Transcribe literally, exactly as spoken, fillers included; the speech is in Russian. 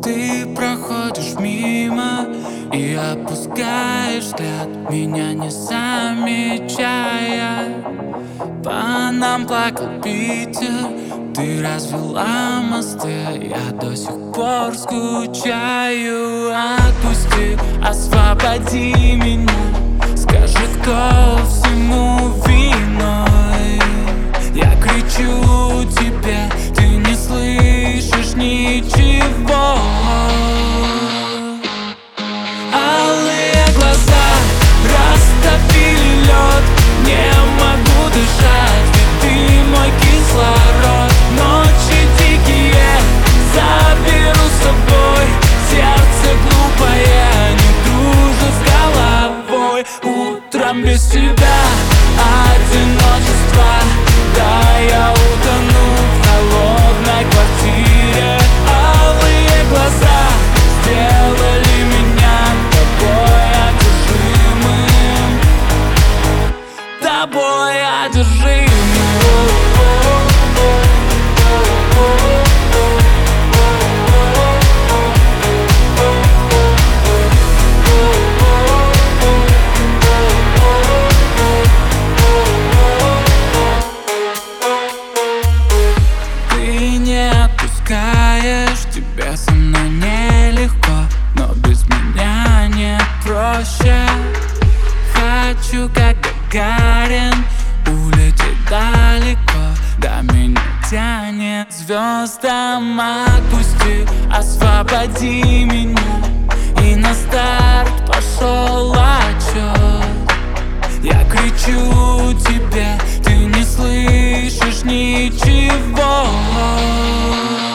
Ты проходишь мимо и опускаешь взгляд, меня не замечая. По нам плакал Питер, ты развела мосты, я до сих пор скучаю. Отпусти, освободи меня, скажи, кто всему виной. Я кричу тебе, ты не слышишь ничего. Алые глаза растопили лед, не могу дышать, ведь ты мой кислород. Ночи дикие заберу с собой, сердце глупое не дружит с головой. Утром без тебя одиночество, да, я утону в холодной квартире. Алые глаза сделали меня тобой одержимым, тобой одержимым. Тебе со мной нелегко, но без меня не проще. Хочу, как Гагарин, улететь далеко, до меня тянет звездам. Отпусти, освободи меня, и на старт пошел отчет. Я кричу тебе, ты не слышишь ничего.